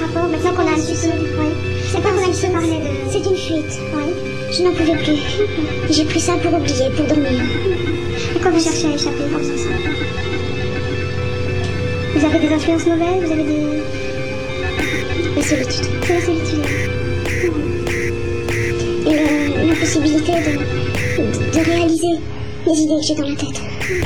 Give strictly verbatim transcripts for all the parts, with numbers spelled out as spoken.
rapport, maintenant qu'on a un petit peu... Oui. C'est pas qu'on a un petit peu parlé de... C'est une fuite, oui. Je n'en pouvais plus. J'ai pris ça pour oublier, pour dormir. Et quand vous cherchez à échapper, comme ça, ça. Vous avez des influences mauvaises, vous avez des... La solitude. C'est la solitude. Et le, l'impossibilité de, de, de réaliser les idées que j'ai dans la tête.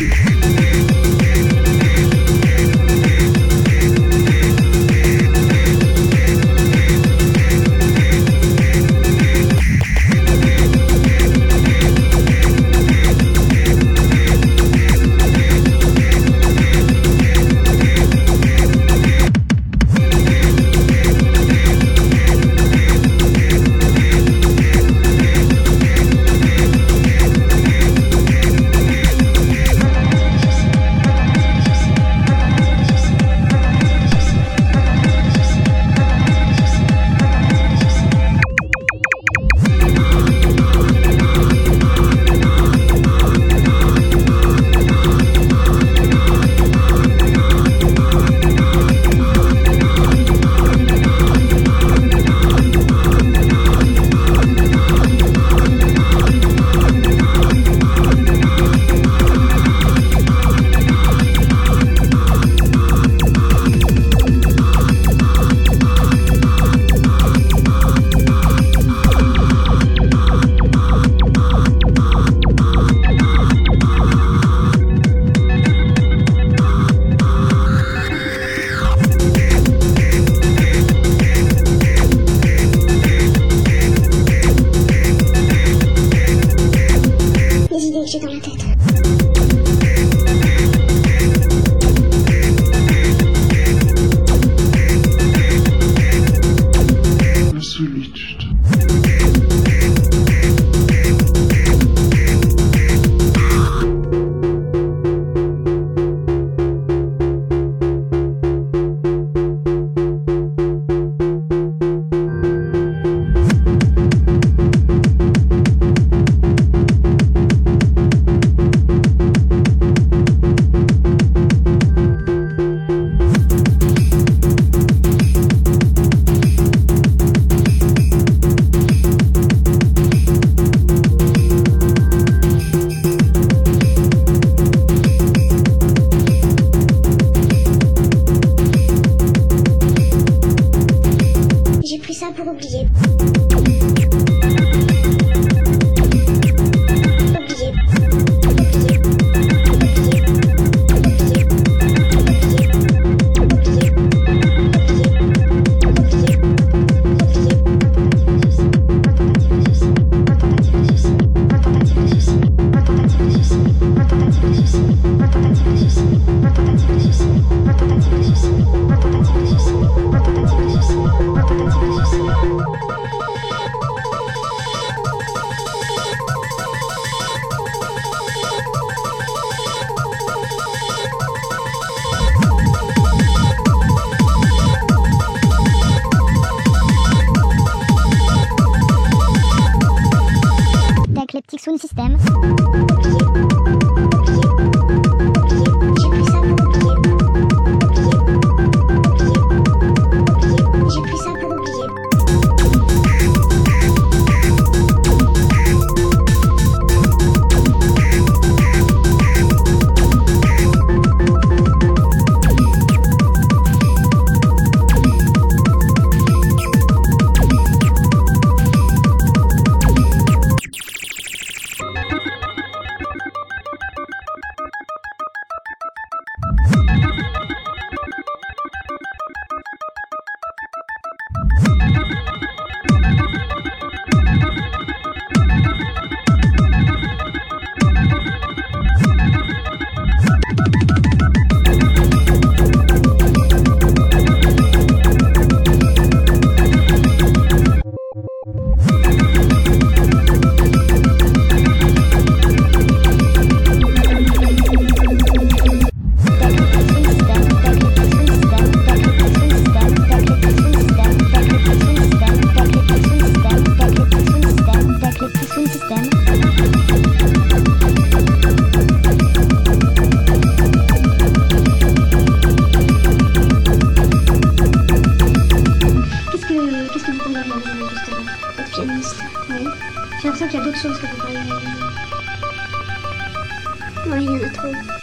J'ai dans la tête. La solitude. J'ai pris ça pour oublier. Eclectic Sound System. System. parler juste avant. Être pianiste. Oui. J'ai l'impression qu'il y a d'autres choses que vous pourriez... Oui, il y en a trop.